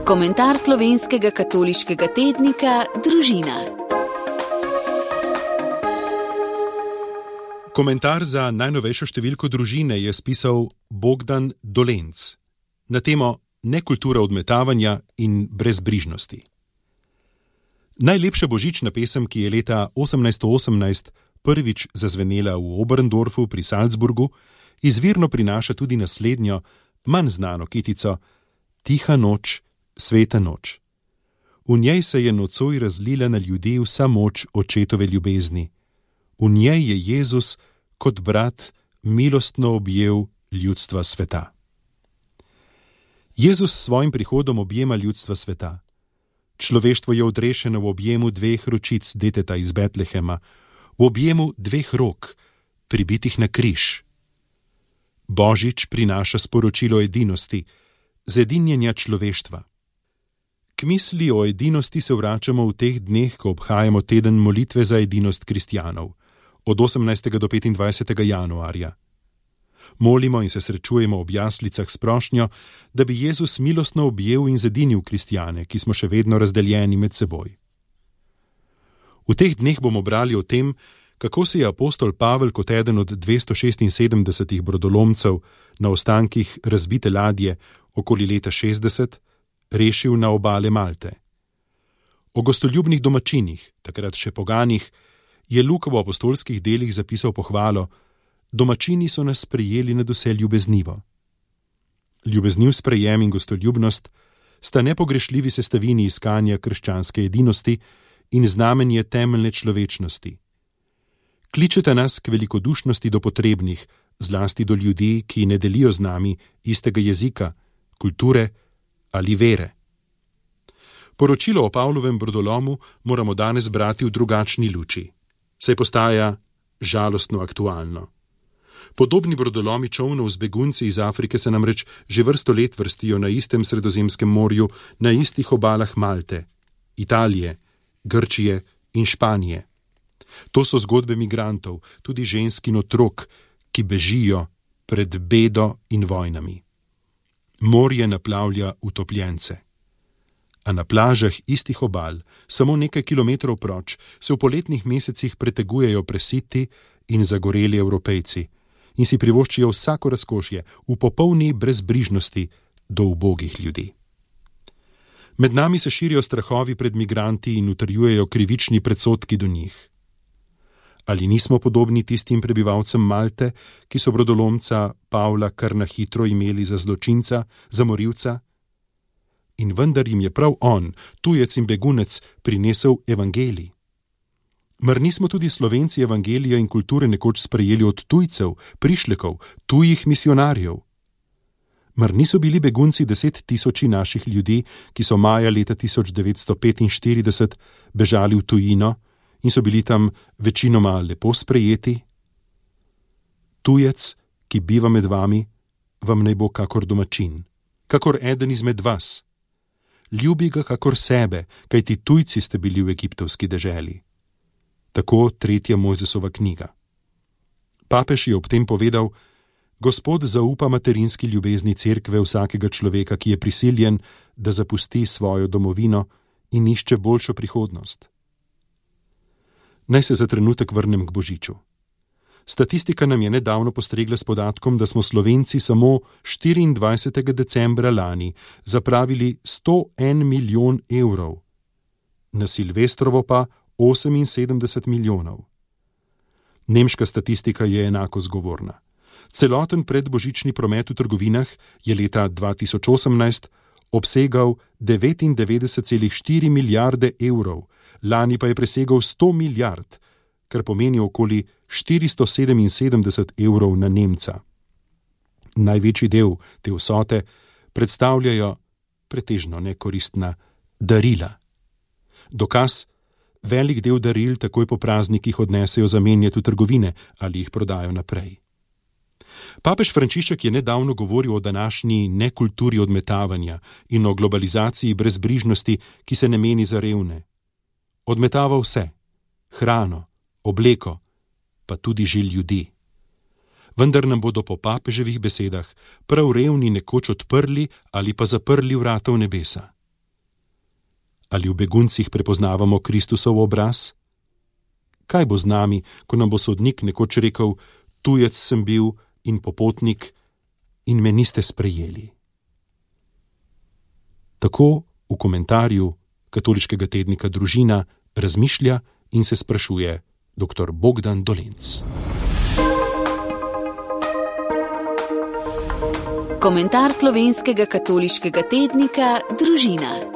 Komentar slovenskega katoliškega tednika Družina. Komentar za najnovejšo številko Družine je spisal Bogdan Dolenc na temo Nekultura odmetavanja in brezbrižnosti. Najlepša božična pesem, ki je leta 1818 prvič zazvenela v Oberndorfu pri Salzburgu, izvirno prinaša tudi naslednjo, manj znano kitico Tiha noč, sveta noč. V njej se je nocoj razlila na ljudi vsa moč očetove ljubezni. V njej je Jezus kot brat milostno objel ljudstva sveta. Jezus s svojim prihodom objema ljudstva sveta. Človeštvo je odrešeno v objemu dveh ročic deteta iz Betlehema, v objemu dveh rok, pribitih na križ. Božič prinaša sporočilo edinosti, zedinjenja človeštva. K misli o edinosti se vračamo v teh dneh, ko obhajamo teden molitve za edinost kristjanov, od 18. do 25. januarja. Molimo in se srečujemo ob jaslicah s prošnjo, da bi Jezus milostno objel in zedinil kristjane, ki smo še vedno razdeljeni med seboj. V teh dneh bomo brali o tem, kako se je apostol Pavel kot eden od 276 brodolomcev na ostankih razbite ladje okoli leta 60 rešil na obale Malte. O gostoljubnih domačinih, takrat še poganih, je Luka v apostolskih delih zapisal pohvalo: domačini so nas sprejeli nadvse ljubeznivo. Ljubezniv sprejem in gostoljubnost sta nepogrešljivi sestavini iskanja krščanske edinosti in znamenje temeljne človečnosti. Kličete nas k velikodušnosti do potrebnih, zlasti do ljudi, ki ne delijo z nami istega jezika, kulture ali vere. Poročilo o Pavlovem brodolomu moramo danes brati v drugačni luči, saj postaja žalostno aktualno. Podobni brodolomi čolnov z begunci iz Afrike se namreč že vrsto let vrstijo na istem Sredozemskem morju, na istih obalah Malte, Italije, Grčije in Španije. To so zgodbe migrantov, tudi žensk in otrok, ki bežijo pred bedo in vojnami. Morje naplavlja utopljence. A na plažah istih obal, samo nekaj kilometrov proč, se v poletnih mesecih pretegujejo presiti in zagoreli Evropejci in si privoščijo vsako razkošje v popolni brezbrižnosti do ubogih ljudi. Med nami se širijo strahovi pred migranti in utrjujejo krivični predsodki do njih. Ali nismo podobni tistim prebivalcem Malte, ki so brodolomca Pavla kar na hitro imeli za zločinca, za morilca? In vendar jim je prav on, tujec in begunec, prinesel evangelij. Mar nismo tudi Slovenci evangelija in kulture nekoč sprejeli od tujcev, prišlekov, tujih misionarjev? Mar niso bili begunci 10 000 naših ljudi, ki so maja leta 1945 bežali v tujino in so bili tam večinoma lepo sprejeti? Tujec, ki biva med vami, vam naj bo kakor domačin, kakor eden izmed vas. Ljubi ga kakor sebe, kajti tujci ste bili v egiptovski deželi. Tako 3. Mojzesova knjiga. Papež je ob tem povedal: Gospod zaupa materinski ljubezni cerkve vsakega človeka, ki je prisiljen, da zapusti svojo domovino in išče boljšo prihodnost. Naj se za trenutek vrnem k božiču. Statistika nam je nedavno postregla s podatkom, da smo Slovenci samo 24. decembra lani zapravili 101 milijon evrov, na Silvestrovo pa 78 milijonov. Nemška statistika je enako zgovorna. Celoten predbožični promet v trgovinah je leta 2018 obsegal 99,4 milijarde evrov, lani pa je presegal 100 milijard, kar pomeni okoli 477 evrov na Nemca. Največji del te vsote predstavljajo pretežno nekoristna darila. Dokaz: velik del daril takoj po praznikih odnesejo zamenjati v trgovine ali jih prodajo naprej. Papež Frančišek je nedavno govoril o današnji nekulturi odmetavanja in o globalizaciji brezbrižnosti, ki se ne meni za revne. Odmetava vse: hrano, obleko, pa tudi žil ljudi. Vendar nam bodo po papeževih besedah prav revni nekoč odprli ali pa zaprli vrata v nebesa. Ali v beguncih prepoznavamo Kristusov obraz? Kaj bo z nami, ko nam bo sodnik nekoč rekel: tujec sem bil in popotnik in me niste sprejeli? Tako v komentarju katoliškega tednika Družina razmišlja in se sprašuje dr. Bogdan Dolenc. Komentar slovenskega katoliškega tednika Družina.